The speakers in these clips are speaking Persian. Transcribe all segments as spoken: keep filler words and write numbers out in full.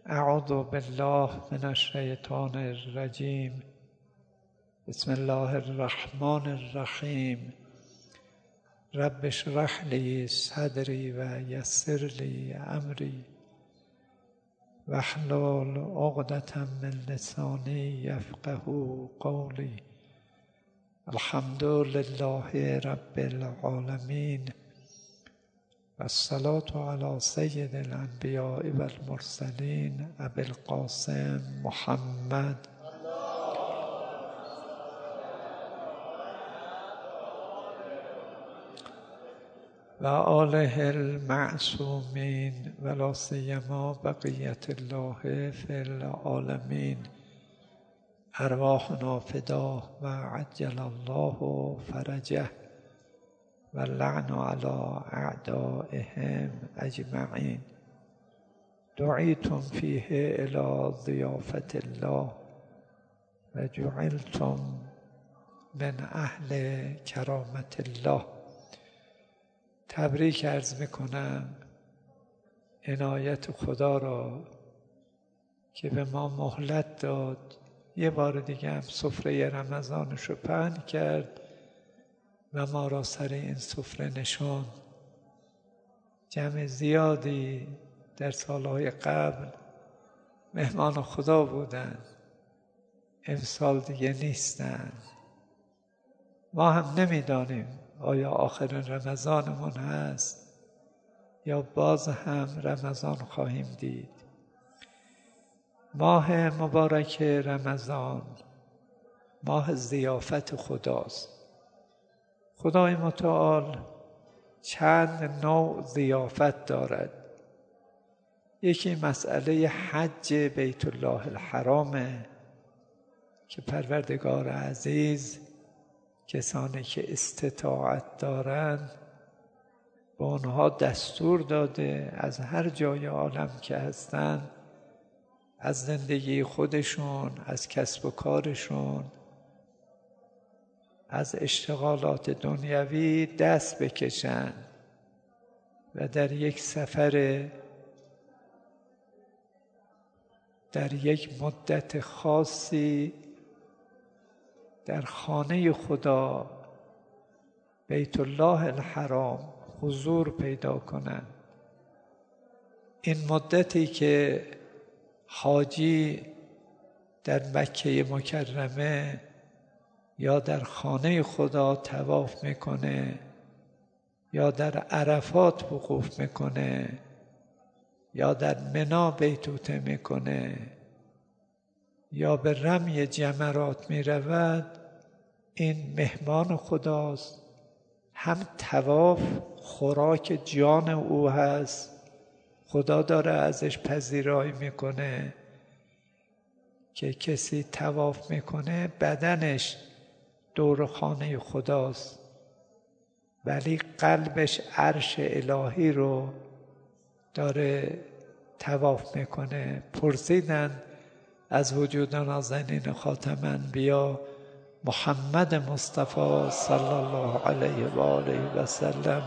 اعوذ بالله من الشیطان الرجیم. بسم الله الرحمن الرحیم. رب اشرح لی صدری و یسر لی امری واحلل عقدة من لسانی یفقهوا قولی. الحمد لله رب العالمین و الصلاة علی سید الانبیاء و المرسلین ابی القاسم محمد و آله المعصومین و لا سیما بقیت الله فی العالمین. ارواحنا فداه و عجل الله فرجه و لعن علی اعدائهم اجمعین. دعیتم فیه الی ضیافت الله و جعلتم من اهل کرامت الله. تبریک عرض میکنم عنایت خدا را که به ما مهلت داد یه بار دیگه هم سفره رمضانش رو پهن کرد و ما را سر این سفره نشاند. جمع زیادی در سالهای قبل مهمان خدا بودند، امسال دیگه نیستند. ما هم نمیدانیم آیا آخر رمضانمون هست یا باز هم رمضان خواهیم دید. ماه مبارک رمضان ماه ضیافت خداست. خدای متعال چند نوع ضیافت دارد. یکی مسئله حج بیت الله الحرامه که پروردگار عزیز کسانی که استطاعت دارند به آنها دستور داده از هر جای عالم که هستند از زندگی خودشون، از کسب و کارشون، از اشتغالات دنیوی دست بکشند و در یک سفر در یک مدت خاصی در خانه خدا بیت الله الحرام حضور پیدا کنند. این مدتی که حاجی در مکه مکرمه یا در خانه خدا طواف میکنه یا در عرفات وقوف میکنه یا در منی بیتوته میکنه یا به رمی جمرات میرود، این مهمان خداست. هم طواف خوراک جان او هست، خدا داره ازش پذیرایی میکنه که کسی طواف میکنه بدنش دور خانه خداست ولی قلبش عرش الهی رو داره طواف میکنه. پرسیدن از وجود نازنین خاتم انبیا محمد مصطفی صلی الله علیه و آله و سلم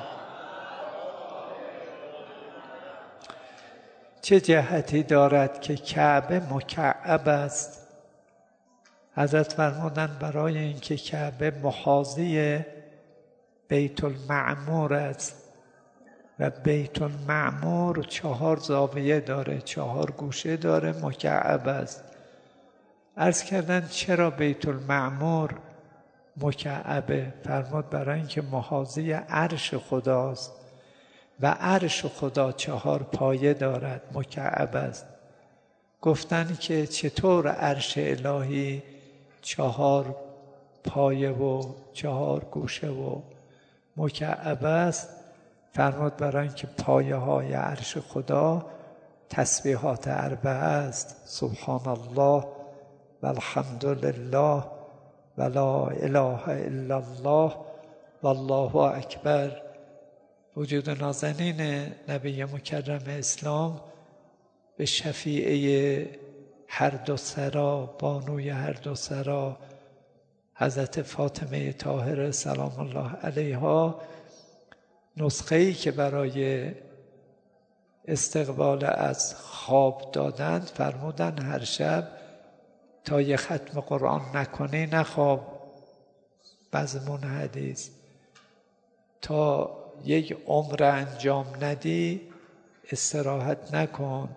چه جهتی دارد که کعبه مکعب است؟ حضرت فرمودند برای اینکه کعبه محاذی بیت المعمور است و بیت المعمور چهار زاویه داره، چهار گوشه داره، مکعب است. عرض کردن چرا بیت المعمور مکعبه؟ فرمود برای اینکه محاذی عرش خداست و عرش خدا چهار پایه دارد، مکعب است. گفتن که چطور عرش الهی چهار پایه و چهار گوشه و مکعب است؟ فرمود برای اینکه پایه های عرش خدا تسبیحات اربعه است: سبحان الله و الحمد لله و لا اله الا الله و الله اکبر. وجود نازنین نبی مکرم اسلام به شفیعه هر دو سرا، بانوی هر دو سرا، حضرت فاطمه طاهره سلام الله علیها، نسخه‌ای که برای استقبال از خواب دادند فرمودن هر شب تا یه ختم قرآن نکنی نخواب. مضمون حدیث تا یک عمر انجام ندی استراحت نکن،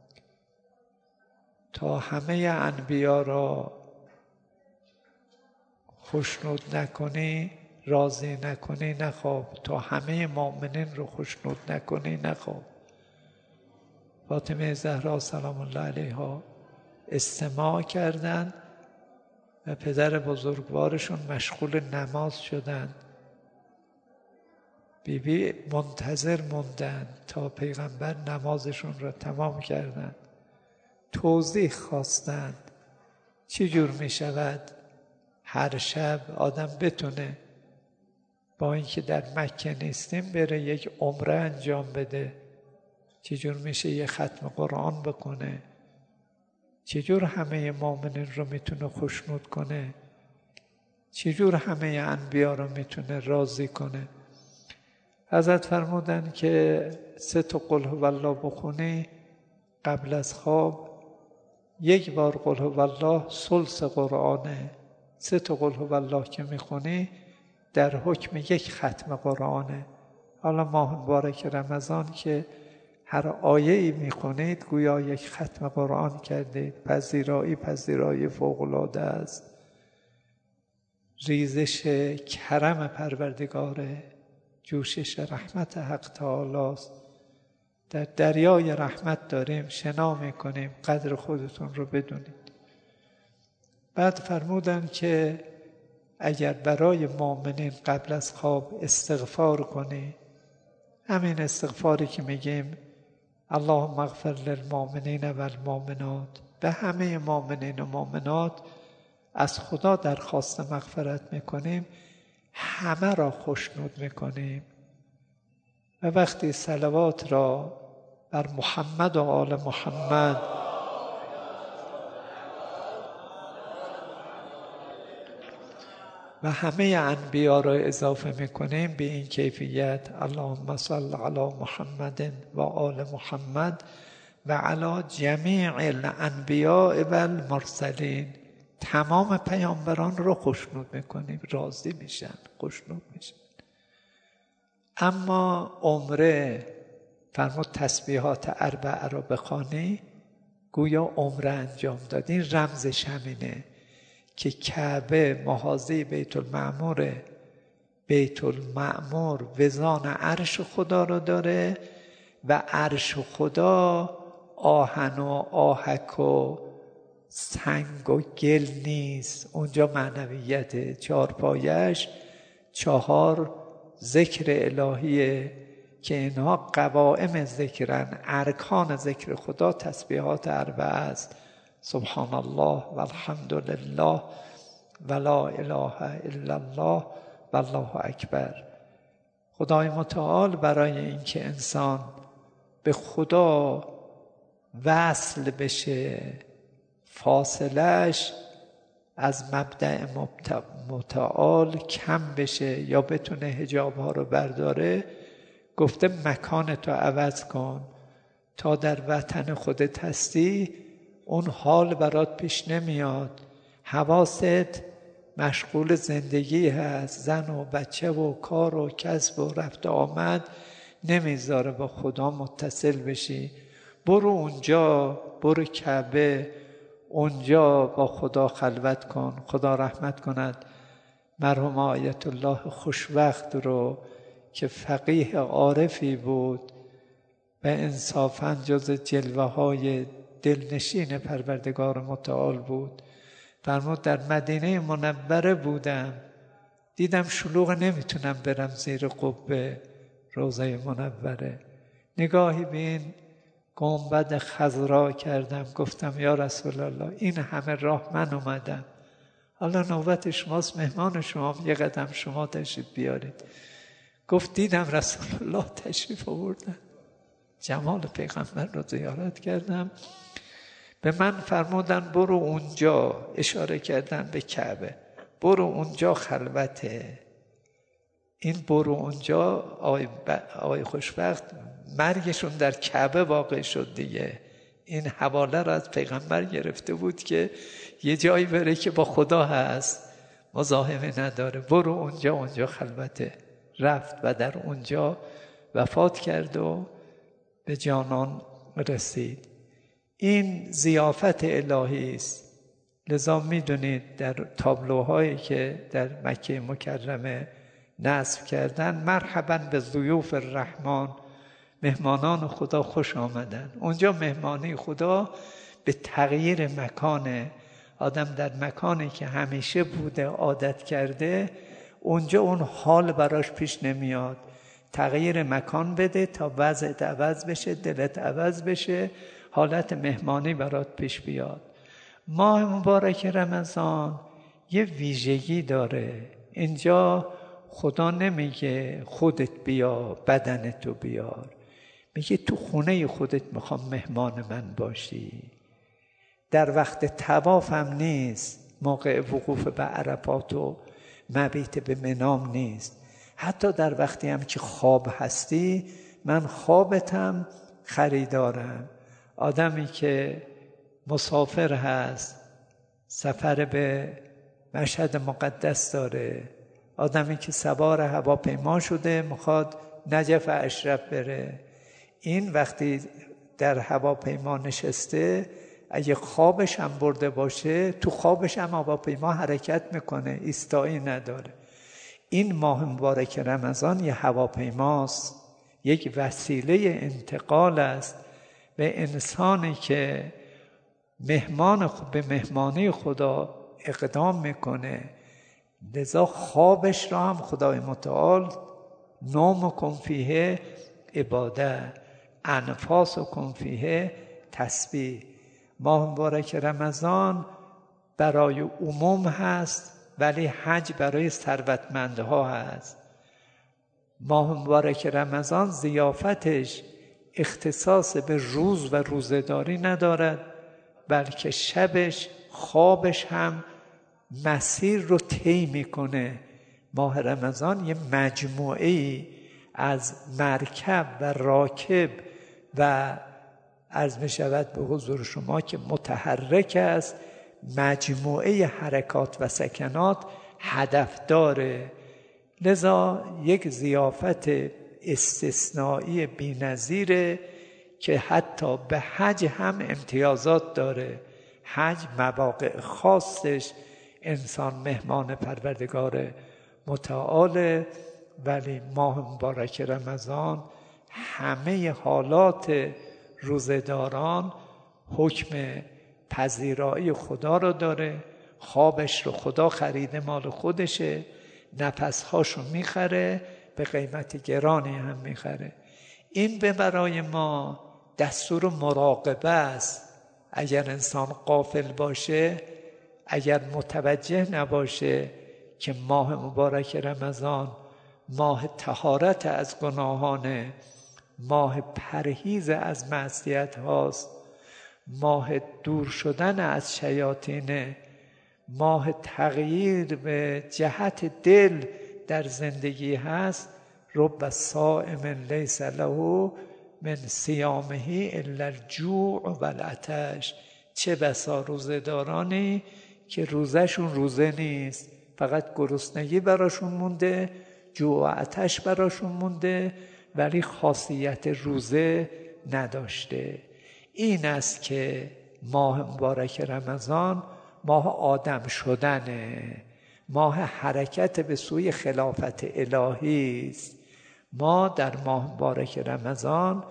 تا همه انبیا را خوشنود نکنی راضی نکنی نخواب، تا همه مؤمنین رو خوشنود نکنی نخواب. فاطمه زهرا سلام الله علیها استماع کردند و پدر بزرگوارشون مشغول نماز شدند. بیبی بی منتظر موندن تا پیغمبر نمازشون را تمام کردند. توضیح خواستند چی جور می شود هر شب آدم بتونه با اینکه در مکه نیستیم بره یک عمره انجام بده، چجور میشه یه ختم قرآن بکنه، چجور همه مؤمنین رو میتونه خوشنود کنه، چجور همه انبیا رو میتونه راضی کنه. حضرت فرمودن که سه تا قل هو الله بخونی قبل از خواب، یک بار قل هو الله ثلث قرآنه. سه تا قل هو الله که میخونی در حکم یک ختم قرآنه. حالا ماه مبارک رمضان که هر آیه‌ای میخونید گویا یک ختم قرآن کردید. پذیرایی پذیرایی فوق‌العاده است. ریزش کرم پروردگاره، جوشش رحمت حق تعالی است. در دریای رحمت داریم شنا میکنیم، قدر خودتون رو بدونید. بعد فرمودن که اگر برای مؤمنین قبل از خواب استغفار کنی، همین استغفاری که میگیم اللهم اغفر للمؤمنین و المؤمنات، به همه مؤمنین و مؤمنات از خدا درخواست مغفرت میکنیم، همه را خوشنود میکنیم. و وقتی صلوات را بر محمد و آل محمد و همه انبیا را اضافه میکنیم به این کیفیت اللهم صل علی محمد و آل محمد و علی جمیع الانبیاء و المرسلین، تمام پیامبران رو خوشنود میکنیم، راضی میشن، خوشنود میشن. اما عمره فرمود تسبیحات اربعه را بخوانی، گویا عمره انجام داد. این رمزش همینه که کعبه محاذی بیت المعمور، بیت المعمور وزان عرش خدا رو داره و عرش خدا آهن و آهک و سنگ و گل نیست، اونجا معنویت. چهار پایش چهار ذکر الهیه که اینها قوائم ذکرن، ارکان ذکر خدا تسبیحات اربعه است. سبحان الله و الحمد لله و لا اله الا الله و الله اکبر. خدای متعال برای اینکه انسان به خدا وصل بشه، فاصلش از مبدأ متعال کم بشه یا بتونه حجاب ها رو برداره، گفته مکان تو عوض کن تا در وطن خودت هستی اون حال برات پیش نمیاد، حواست مشغول زندگی هست، زن و بچه و کار و کسب و رفت آمد نمیذاره با خدا متصل بشی. برو اونجا، برو کعبه، اونجا با خدا خلوت کن. خدا رحمت کند مرحوم آیت الله خوشوقت رو که فقیه عارفی بود و انصافاً جز جلوه های دلنشین پروردگار متعال بود. فرمود در مدینه منوره بودم، دیدم شلوغ، نمیتونم برم زیر قبه روضه منوره. نگاهی به این گنبد خضرا کردم، گفتم یا رسول الله این همه راه من اومدم، حالا نوبت شماست، مهمان شما، یه قدم شما تشریف بیارید. گفت دیدم رسول الله تشریف آوردن، جمال پیغمبر رو زیارت کردم. به من فرمودن برو اونجا، اشاره کردن به کعبه، برو اونجا خلوته. این برو اونجا آی, ب... آی خوشبخت مرگشون در کعبه واقع شد دیگه. این حواله را از پیغمبر گرفته بود که یه جایی بره که با خدا هست، مزاحمه نداره، برو اونجا، اونجا خلوته. رفت و در اونجا وفات کرد و به جانان رسید. این ضیافت الهی است. لذا میدونید در تابلوهایی که در مکه مکرمه نصب کردن، مرحبا به ضیوف الرحمن، مهمانان خدا خوش آمدن. اونجا مهمانی خدا به تغییر مکانه. آدم در مکانی که همیشه بوده، عادت کرده، اونجا اون حال براش پیش نمیاد. تغییر مکان بده تا وضعت عوض بشه، دلت عوض بشه، حالت مهمانی برات پیش بیاد. ماه مبارک رمضان یه ویژگی داره. اینجا خدا نمیگه خودت بیا، بدنتو بیار، میگه تو خونه خودت میخوام مهمان من باشی. در وقت طواف هم نیست، موقع وقوف به عرفات و مبیت به منام نیست، حتی در وقتی هم که خواب هستی، من خوابتم خریدارم. آدمی که مسافر هست، سفر به مشهد مقدس داره، آدمی که سوار هواپیما شده میخواد نجف اشرف بره، این وقتی در هواپیما نشسته، اگه خوابش هم برده باشه، تو خوابش هم هواپیما حرکت میکنه، ایستایی نداره. این ماه مبارک رمضان یه هواپیماست، یک وسیله انتقال است به انسانی که مهمان به مهمانی خدا اقدام میکنه. لذا خوابش را هم خدای متعال نوم کن فیه عباده، انفاس کن فیه تسبیح. ماه مبارک رمضان برای عموم هست، ولی حج برای ثروتمندها هست. ماه مبارک رمضان ضیافتش اختصاص به روز و روزه‌داری ندارد، بلکه شبش، خوابش هم مسیر رو طی میکنه. ماه رمضان یه مجموعه از مرکب و راکب و عرض می شود به حضور شما که متحرک است، مجموعه حرکات و سکنات هدف داره. لذا یک ضیافت استثنایی بی‌نظیره که حتی به حج هم امتیازات داره. حج مواقع خاصش انسان مهمان پروردگار متعاله، ولی ماه مبارک رمضان همه حالات روزه‌داران حکم پذیرایی خدا رو داره. خوابش رو خدا خریده، مال خودشه، نفسهاشو میخره، به قیمت گرانی هم میخره. این به برای ما دستور مراقبه است. اگر انسان غافل باشه، اگر متوجه نباشه که ماه مبارک رمضان ماه طهارت از گناهانه، ماه پرهیز از معصیت هاست، ماه دور شدن از شیاطینه، ماه تغییر به جهت دل در زندگی هست، رب صائم لیس له من صیامه الا الجوع و العطش. چه بسا روزه‌دارانی که روزشون روزه نیست، فقط گرسنگی براشون مونده، جوع و عطش براشون مونده، ولی خاصیت روزه نداشته. این است که ماه مبارک رمضان ماه آدم شدنه، ماه حرکت به سوی خلافت الهی است. ما در ماه مبارک رمضان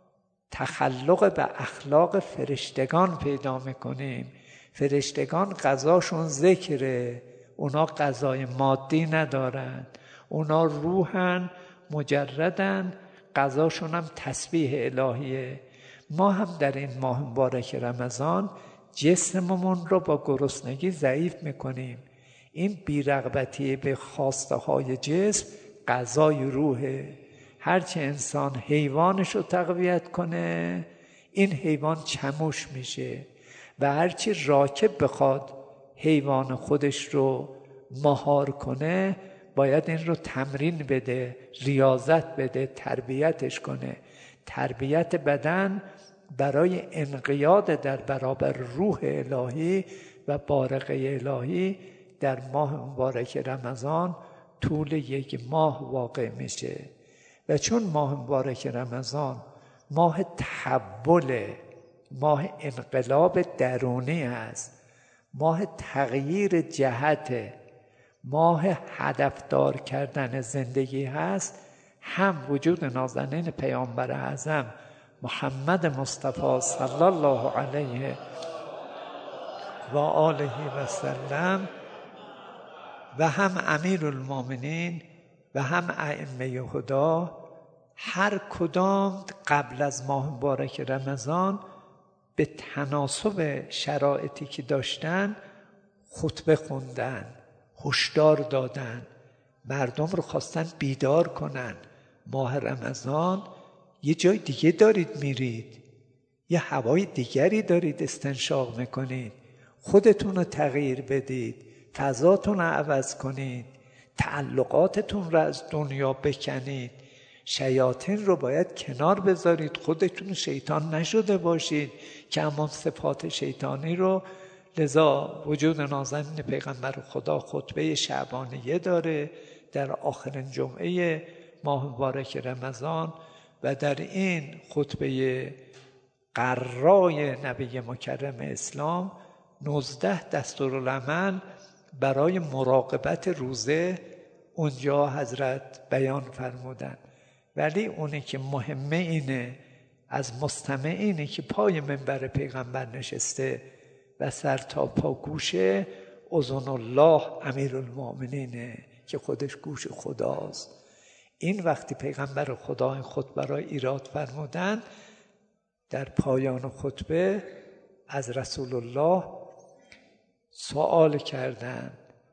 تخلق به اخلاق فرشتگان پیدا میکنیم. فرشتگان غذاشون ذکره، اونا غذای مادی ندارن، اونا روحن، مجردن، غذاشون هم تسبیح الهیه. ما هم در این ماه مبارک رمضان جسممون رو با گرسنگی ضعیف میکنیم. این بیرغبتی به خواسته های جسم غذای روحه. هرچه انسان حیوانش رو تقویت کنه، این حیوان چموش میشه، و هرچی راکب بخواد حیوان خودش رو مهار کنه، باید این رو تمرین بده، ریاضت بده، تربیتش کنه. تربیت بدن برای انقیاد در برابر روح الهی و بارقه الهی در ماه مبارک رمضان طول یک ماه واقع میشه. و چون ماه مبارک رمضان ماه تحول، ماه انقلاب درونی است، ماه تغییر جهت، ماه هدفدار کردن زندگی هست، هم وجود نازنین پیامبر اعظم محمد مصطفی صلی الله علیه و آله و سلم و هم امیرالمؤمنین و هم ائمه هدی هر کدام قبل از ماه مبارک رمضان به تناسب شرایطی که داشتن خطبه خوندن، هشدار دادن، مردم رو خواستن بیدار کنن. ماه رمضان یه جای دیگه دارید میرید، یه هوای دیگری دارید استنشاق میکنید، خودتون رو تغییر بدید، فضاتون رو عوض کنید، تعلقاتتون رو از دنیا بکنید، شیاطین رو باید کنار بذارید، خودتون شیطان نشده باشید که اما صفات شیطانی رو. لذا وجود نازنین پیغمبر خدا خطبه شعبانیه داره در آخرین جمعه ماه مبارک رمضان و در این خطبه قرای نبی مکرم اسلام نوزده دستورالعمل برای مراقبت روزه اونجا حضرت بیان فرمودن. ولی اونی که مهمه اینه از مستمعینی که پای منبر پیغمبر نشسته و سر تا پا گوشه اذن الله امیرالمؤمنینه که خودش گوش خداست. این وقتی پیغمبر خدا این خطبه را ایراد فرمودن، در پایان خطبه از رسول الله سوال کردند: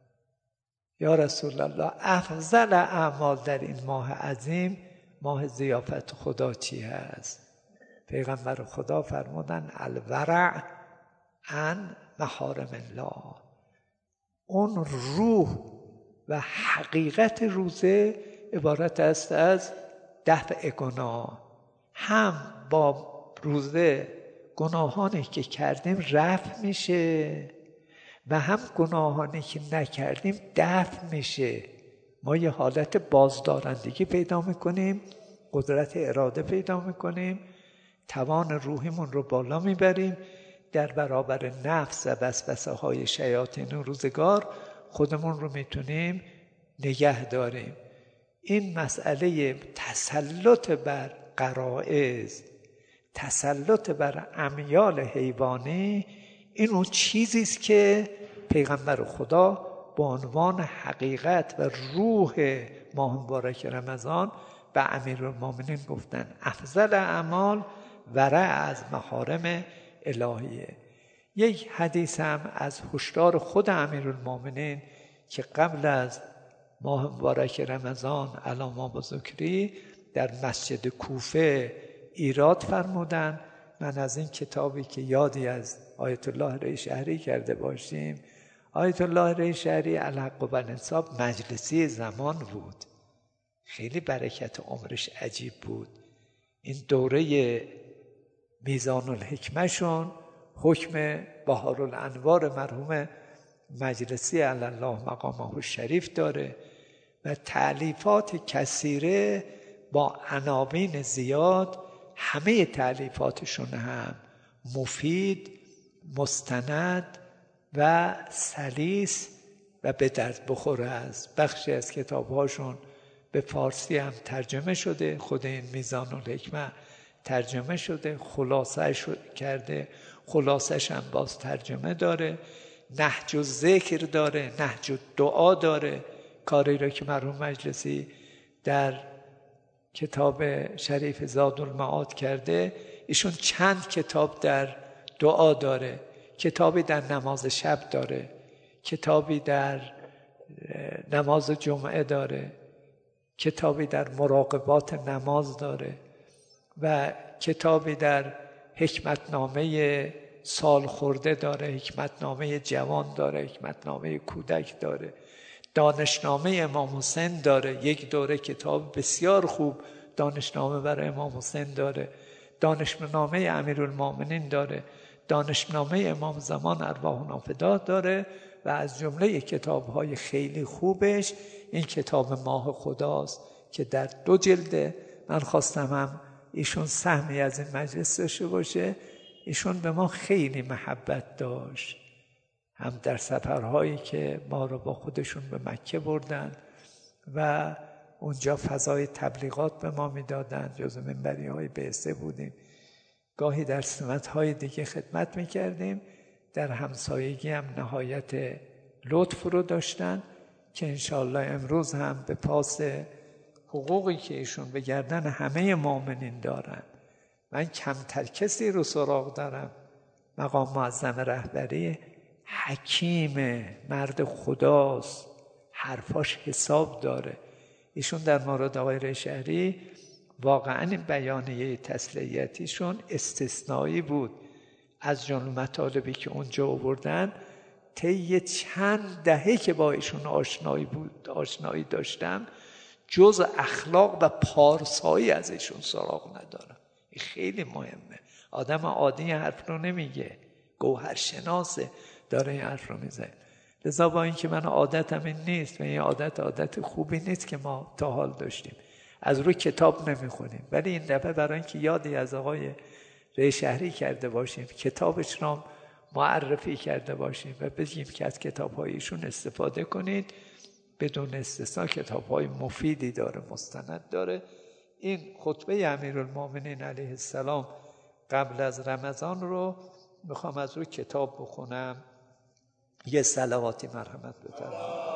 یا رسول الله، افضل اعمال در این ماه عظیم، ماه ضیافت خدا چی هست؟ پیغمبر خدا فرمودن: الورع عن محارم الله. اون روح و حقیقت روزه عبارت است از دفع گناه. هم با روزه گناهانی که کردیم رفع میشه و هم گناهانی که نکردیم دفع میشه. ما یه حالت بازدارندگی پیدا میکنیم، قدرت اراده پیدا میکنیم، توان روحیمون رو بالا میبریم، در برابر نفس و وسوسه های شیاطین روزگار خودمون رو میتونیم نگه داریم. این مسئله تسلط بر غرایز، تسلط بر امیال حیوانی، این اون چیزیست که پیغمبر خدا با عنوان حقیقت و روح ماه مبارک رمضان به امیرالمؤمنین گفتن: افضل اعمال ورع از محارم الهیه. یک حدیث هم از هشدار خود امیرالمؤمنین که قبل از ماه مبارک رمضان علی ما بذکری در مسجد کوفه ایراد فرمودن. من از این کتابی که یادی از آیت الله ری شهری کرده باشیم، آیت الله ری شهری الحق و بالانصاف مجلسی زمان بود، خیلی برکت عمرش عجیب بود. این دوره میزان الحکمه شون حکم بهارالانوار مرحوم مجلسی علی الله مقامه الشریف داره و تألیفات کثیره با عناوین زیاد. همه تألیفاتشون هم مفید، مستند و سلیس و به درد بخور است. بخشی از کتابهاشون به فارسی هم ترجمه شده، خود این میزان الحکمه ترجمه شده، خلاصه کرده، خلاصش هم باز ترجمه داره. نهج الذکر داره، نهج الدعا داره، کاری را که مرحوم مجلسی در کتاب شریف زادالمعاد کرده. ایشون چند کتاب در دعا داره، کتابی در نماز شب داره، کتابی در نماز جمعه داره، کتابی در مراقبات نماز داره و کتابی در حکمتنامه سال خورده داره، حکمتنامه جوان داره، حکمتنامه کودک داره، دانشنامه امام حسین داره. یک دوره کتاب بسیار خوب دانشنامه برای امام حسین داره، دانشنامه امیرالمومنین داره، دانشنامه امام زمان ارواحنا فداه داره و از جمله کتاب‌های خیلی خوبش این کتاب ماه خداست که در دو جلده. من خواستم هم ایشون سهمی از این مجلس داشته باشه. ایشون به ما خیلی محبت داشت، هم در سفرهایی که ما رو با خودشون به مکه بردن و اونجا فضای تبلیغات به ما میدادن، جزو منبری های بعثه بودیم، گاهی در سمت‌های دیگه خدمت میکردیم. در همسایگی هم نهایت لطف رو داشتن که انشاءالله امروز هم به پاس حقوقی که ایشون به گردن همه مؤمنین دارن، من کمتر کسی رو سراغ دارم. مقام معظم رهبری حکیم، مرد خداست، حرفاش حساب داره. ایشون در مورد آقای ریشهری واقعا بیانیه تسلیتیشون استثنایی بود. از جمله مطالبی که اونجا آوردن، طی چند دهه که با ایشون آشنایی بود آشنایی داشتم، جز اخلاق و پارسایی از ایشون سراغ ندارم. این خیلی مهمه. آدم عادی حرف رو نمیگه، گوهرشناسه داره این حرف رو میزنه. لذا با اینکه من عادتم این نیست و این عادت عادت خوبی نیست که ما تا حال داشتیم، از روی کتاب نمیخونیم، ولی این دفعه برای اینکه یادی از آقای ریشهری کرده باشیم، کتابش رو معرفی کرده باشیم و بگیم که از کتاب‌های ایشون استفاده کنید، بدون استثنا کتاب‌های مفیدی داره، مستند داره. این خطبه امیرالمومنین علیه السلام قبل از رمضان رو میخوام از روی کتاب بخونم. یه صلواتی مرحمت بفرمایید.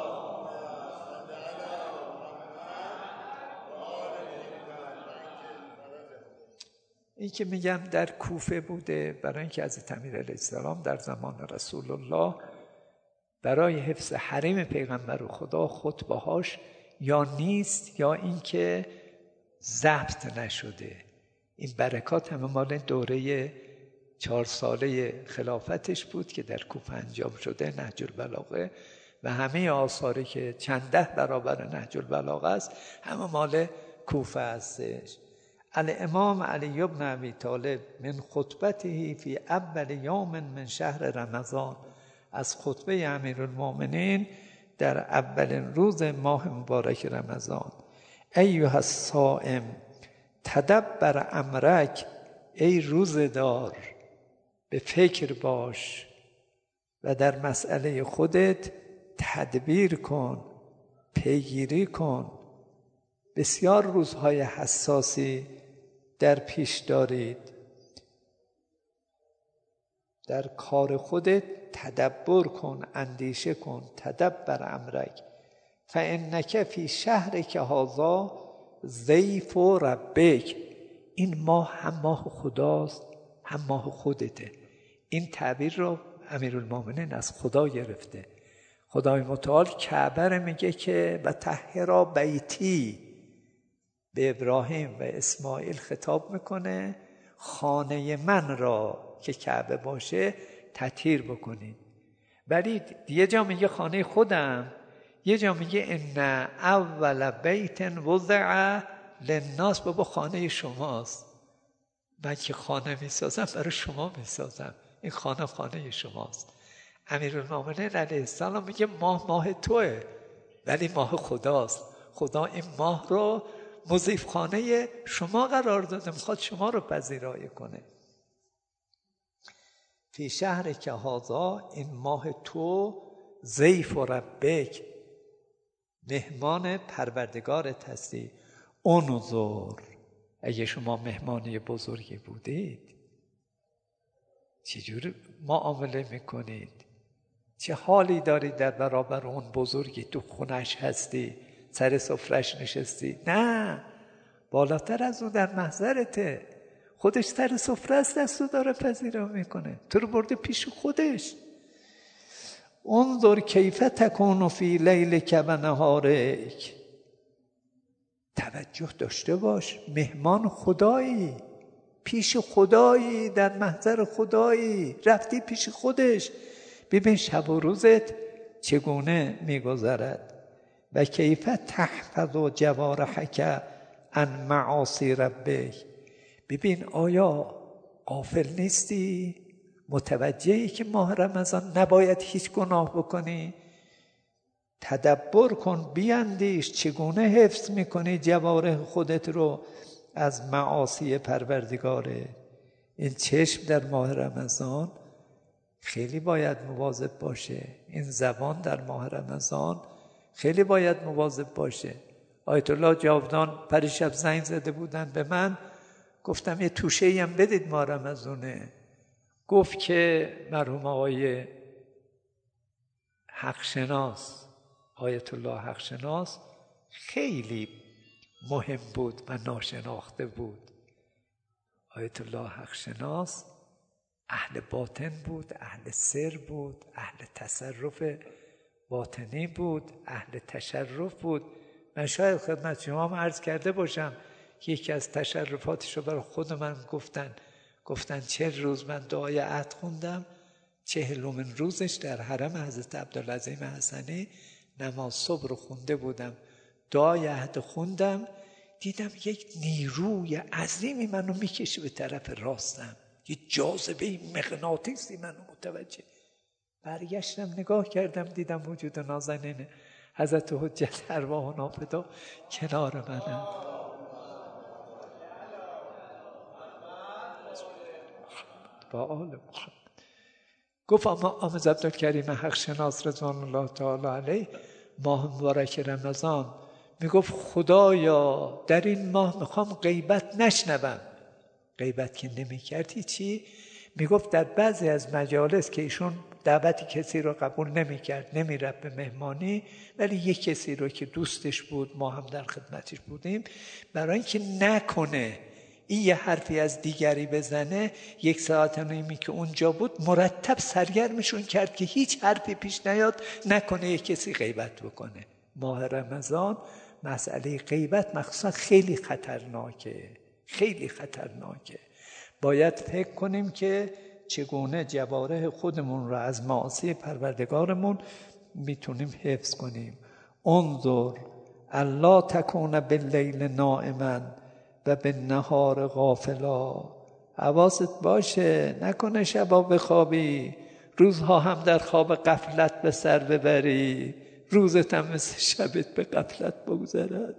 این که میگم در کوفه بوده، برای اینکه حضرت امیر علیه السلام در زمان رسول الله برای حفظ حریم پیغمبر خدا خطبه‌هاش یا نیست یا اینکه ضبط نشده. این برکات همه مال دوره چهار ساله خلافتش بود که در کوفه انجام شده، نهج البلاغه، و همه آثاری که چند ده برابر نهج البلاغه است همه مال کوفه هستش. الامام علی بن ابی طالب من خطبته فی اول یوم من شهر رمضان، از خطبه امیرالمومنین در اولین روز ماه مبارک رمضان: ایها الصائم تدبر امرک، ای روزدار به فکر باش و در مسئله خودت تدبیر کن، پیگیری کن. بسیار روزهای حساسی در پیش دارید، در کار خودت تدبر کن، اندیشه کن. تدبر امرک فانک فی شهرک هذا ضیف ربک، این ماه هم ماه خداست هم ماه خودته. این تعبیر رو امیرالمومنین از خدا گرفته. خدای متعال کعبه میگه که و طهرا بیتی، به ابراهیم و اسماعیل خطاب میکنه، خانه من را که کعبه باشه تطهیر بکنید. ولی یه جا میگه خانه خودم، یه جا میگه ان اول بیت وضع للناس، بابا خانه شماست، من که خانه میسازم برای شما میسازم، این خانه خانه شماست. امیرالمومنین علیه السلام میگه ماه ماه توه ولی ماه خداست. خدا این ماه رو مضیف خانه شما قرار داده، میخواد شما رو پذیرایی کنه. فی شهر که هذا، این ماه تو، ضیف ربک، مهمان پروردگارت هستی. انظر، اگه شما مهمانی بزرگی بودید چجور معامله میکنید؟ چه حالی دارید در برابر اون بزرگی؟ تو خونش هستی، سر سفرش نشستی؟ نه، بالاتر از اون در محضرته، خودش سر سفره است، دستو داره پذیرا میکنه، تو رو برده پیش خودش. انظر کیف تکون فی لیلک و نهارک، توجه داشته باش، مهمان خدایی، پیش خدایی، در محضر خدایی، رفتی پیش خودش، ببین شب و روزت چگونه میگذرد. و کیف تحفظ جوارحک عن معاصی ربک. ببین آیا غافل نیستی؟ متوجهی که ماه رمضان نباید هیچ گناه بکنی؟ تدبر کن، بیندیش چگونه حفظ میکنی جوارح خودت رو از معاصی پروردگاره. این چشم در ماه رمضان خیلی باید مواظب باشه، این زبان در ماه رمضان خیلی باید مواظب باشه. آیت الله جاودان پریشب زنگ زده بودن به من، گفتم یه توشه‌ای هم بدید ماه رمضانه. گفت که مرحوم آقای حقشناس، آیت الله حقشناس خیلی مهم بود و ناشناخته بود. آیت الله حقشناس اهل باطن بود، اهل سر بود، اهل تصرف باطنی بود، اهل تشرف بود. من شاید خدمت شما هم عرض کرده باشم که یکی از تشرفاتش رو برای خود من گفتن گفتن چهل روز من دعای عهد خوندم، چهلمین روزش در حرم حضرت عبدالعظیم حسنی نماز صبح رو خونده بودم، دعای عهد خوندم، دیدم یک نیروی عظیمی منو میکشه به طرف راستم، یه جاذبه مغناطیسی منو متوجه. برگشتم نگاه کردم، دیدم وجود نازنین حضرت حجت ارواح نافدا کنار منم. با آل محمد. گفت اما آمد عبدالکریم حق شناس رضوان الله تعالی علیه ماه مبارک رمضان میگفت خدایا در این ماه میخوام غیبت نشنوم. غیبت که نمیکردی چی؟ میگفت در بعضی از مجالس که ایشون دعوت کسی رو قبول نمیکرد، نمیرفت به مهمانی، ولی یک کسی رو که دوستش بود، ما هم در خدمتش بودیم، برای اینکه نکنه این یه حرفی از دیگری بزنه، یک ساعت و نیمی که اونجا بود مرتب سرگرمشون کرد که هیچ حرفی پیش نیاد، نکنه یک کسی غیبت بکنه. ماه رمضان مسئله غیبت مخصوصا خیلی خطرناکه، خیلی خطرناکه. باید فکر کنیم که چگونه جوارح خودمون را از معاصی پروردگارمون میتونیم حفظ کنیم. انظر الا تکون باللیل نائما و بالنهار غافلا. حواست باشه نکنه شبا بخوابی، روزها هم در خواب غفلت به سر ببری، روزت هم مثل شبت به غفلت بگذرد.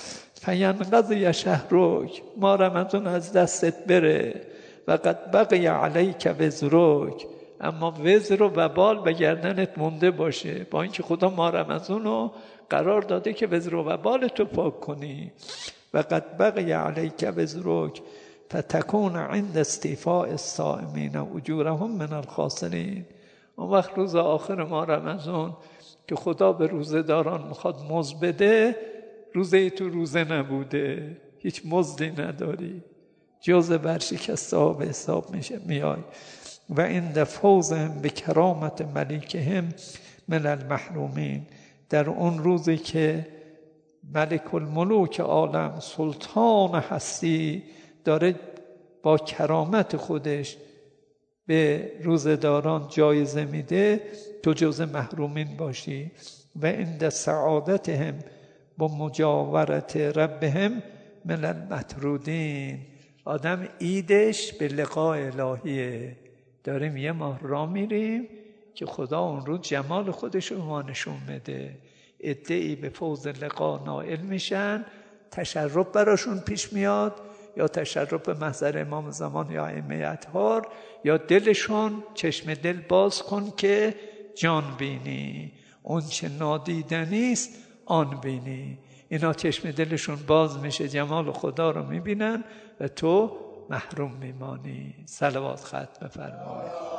فینقضی شهرک، ما رمضان از دستت بره، و قد بقی علیک وزرک، اما وزر و وبال به گردنت مونده باشه، با اینکه خدا ما رمضان رو قرار داده که وزر و وبال تو پاک کنی. و قد بقی علیک وزرک فتکون عند استیفاء الصائمین اجورهم من الخاسرین. اون وقت روز آخر ما رمضان که خدا به روزه داران میخواد مزد بده، روزه تو روزه نبوده، هیچ مزدی نداری، جز برشکسته ها به حساب میشه میای. و عند فوزهم به کرامت ملیکهم من المحرومین، در اون روزی که ملک الملوک عالم، سلطان هستی، داره با کرامت خودش به روزداران جایزه میده، تو جز محرومین باشی. و عند سعادتهم با مجاورت ربهم من المطرودین، آدم ایدش به لقاء الهیه. داریم یه ماه را میریم که خدا اون روز جمال خودش رو ما نشون بده. عده‌ای به فوز لقا نائل میشن، تشرف براشون پیش میاد، یا تشرف به محضر امام زمان یا ائمه اطهار، یا دلشون چشم دل باز کن که جان بینی، اون چه نادیدنی است آن بینی. اینا چشم دلشون باز میشه، جمال خدا رو میبینن و تو محروم میمانی. صلوات ختم فرمایید.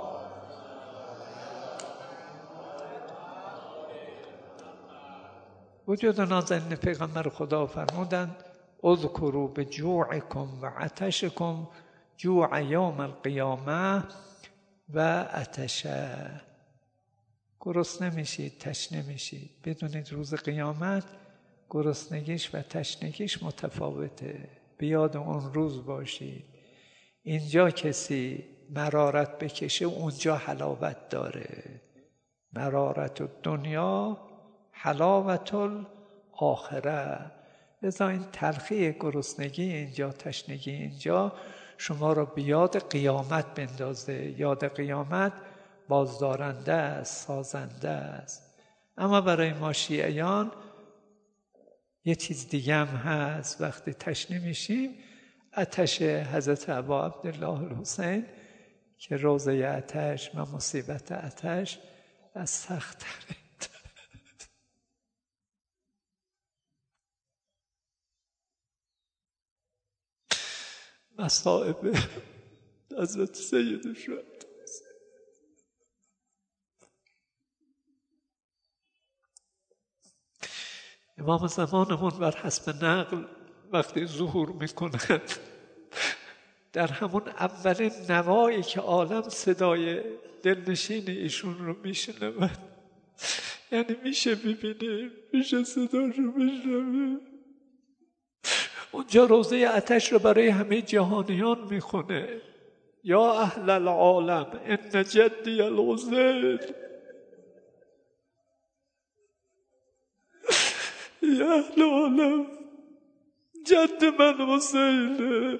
وجود نازنین پیغمبر خدا فرمودند اذکروا بجوعکم و عطشکم جوع یوم القیامه و عطش. گرسنه میشید، تشنه میشید. بدونید روز قیامت گرسنگیش و تشنگیش متفاوته. بیاد اون روز باشید. اینجا کسی مرارت بکشه اونجا حلاوت داره. مرارت الدنیا حلاوت الاخره. لذا این تلخی گرسنگی اینجا، تشنگی اینجا شما را به یاد قیامت بندازه. یاد قیامت بازدارنده است، سازنده است. اما برای ما شیعیان یه چیز دیگه هم هست. وقتی تشنه میشیم، آتش حضرت ابا عبدالله الحسین که روزه آتش و مصیبت آتش از سخت تره. مصائب حضرت سید الشهدا. امام زمانمون بر حسب نقل وقتی ظهور میکنند، در همون اولین نوایی که عالم صدای دلنشین ایشون رو میشنود، یعنی میشه ببینیم، میشه صداشو بشنوه، اونجا روزه آتش رو برای همه جهانیان میخونه. یا اهل العالم ان جدی الحسین، یا اهل العالم جد من حسینه،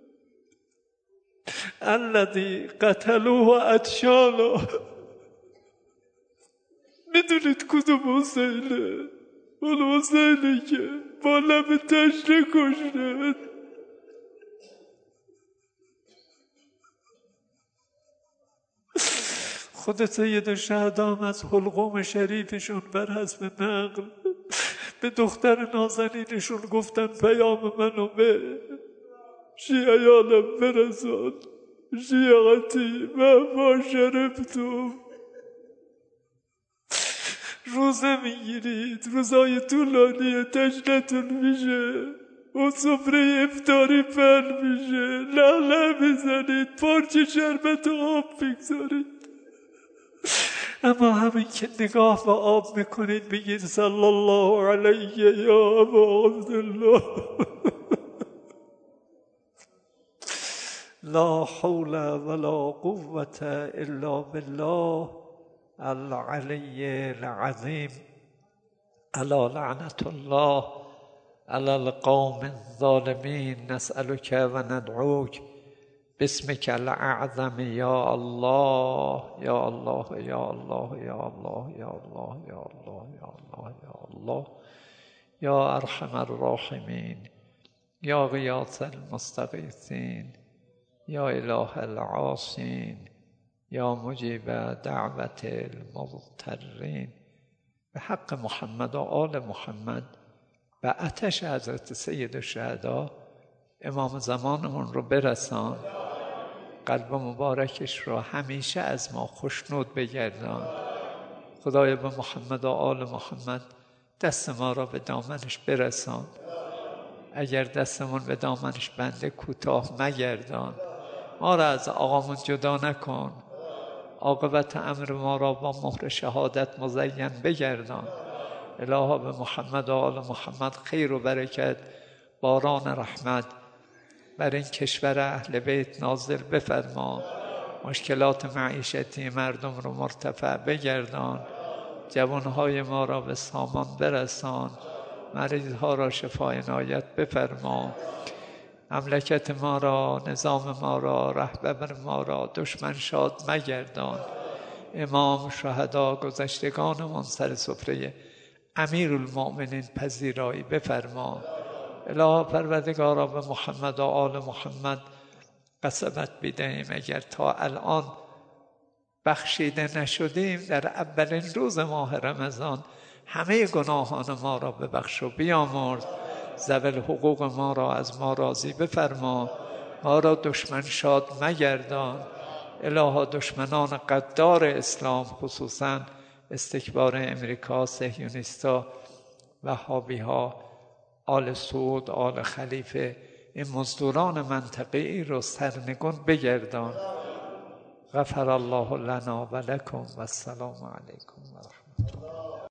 الذی قتلوه عطشانا. میدونید کدوم حسینه؟ اون حسینه که با لب تشنه کشته. خود سید الشهدا هم از حلقوم شریفشون بر حسب نقل به دختر نازنینشون گفتن پیام منو به شیعیانم برسان، شیعتی مهما شرفتم. روزه میگیرید، روزای طولانی تشنتون میشه، اون سفره افطاری پهن میشه، لعله میزنید، پارچه شربت و آب میگذارید. اما همین که نگاه و آب میکنید بگید صلی الله علیه یا ابا عبدالله. لا حول ولا قوة الا بالله العلی العظیم. الا لعنت الله علی القوم الظالمین. نسألك و ندعوک باسمك الاعظم یا الله یا الله یا الله یا الله یا الله یا الله یا الله یا الله یا ارحم الراحمین یا غیاث المستغیثین یا اله العاصین یا مجیب دعوت المضطرین. به حق محمد و آل محمد به آتش حضرت سید الشهدا امام زمانمون رو برسان. قلب مبارکش رو همیشه از ما خوشنود بگردان. خدایا به محمد و آل محمد دست ما را به دامنش برسان. اگر دستمون به دامنش بنده کوتاه مگردان. ما را از آقامون جدا نکن. عاقبت امر ما را با مهر شهادت مزین بگردان. الها به محمد و آل محمد خیر و برکت، باران رحمت بر این کشور اهل بیت نازل بفرما. مشکلات معیشتی مردم رو مرتفع بگردان. جوانهای ما را به سامان برسان. مریضها را شفای عنایت بفرما. مملکت ما را، نظام ما را، رهبر ما را دشمن شاد مگردان. امام شهدا گذشتگانمان سر سفره امیرالمؤمنین پذیرایی بفرما. اله پروردگارا به محمد و آل محمد قسمت بدهیم اگر تا الان بخشیده نشدیم، در اولین روز ماه رمضان همه گناهان ما را ببخش و بیامرز. ذوی الحقوق ما را از ما راضی بفرما. ما را دشمن شاد مگردان. الها دشمنان قدار اسلام، خصوصا استکبار امریکا، صهیونیستا، وهابی ها، آل سعود، آل خلیفه، این مزدوران منطقه‌ای رو سرنگون بگردان. غفر الله لنا و لکم و السلام علیکم و رحمت الله.